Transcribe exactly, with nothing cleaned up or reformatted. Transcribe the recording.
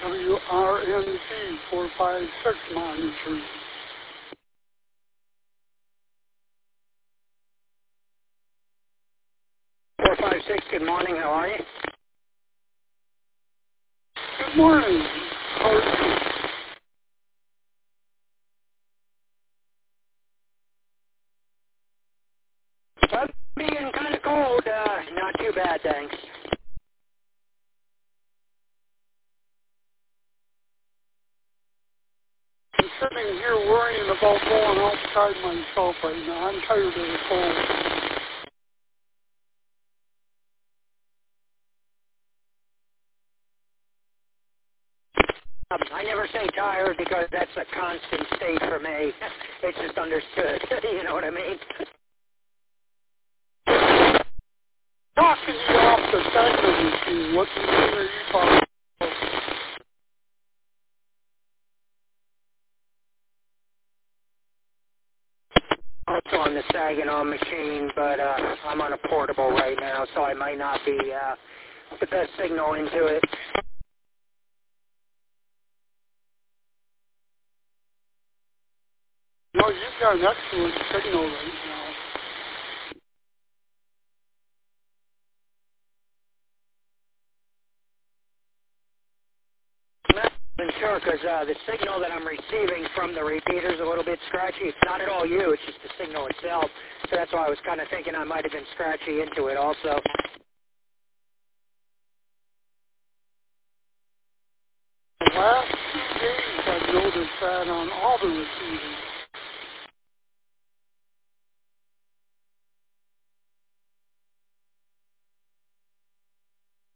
W R N C four five six monitoring. four five six, good morning. How are you? Good morning. How are you? Uh, being kind of cold. Uh, not too bad, thanks. I'm sitting here worrying about going outside myself right now. I'm tired of the cold. Um, I never say tired because that's a constant state for me. It's just understood. You know what I mean? Talking to you off the segment machine. What machine are you talking about? Also on the Saginaw machine, but uh, I'm on a portable right now, so I might not be uh, the best signal into it. No, you've got an excellent signal right now. I'm not even sure because uh, the signal that I'm receiving from the repeater is a little bit scratchy. It's not at all you, it's just the signal itself. So that's why I was kind of thinking I might have been scratchy into it also. The last two days I've noticed that on all the receivers.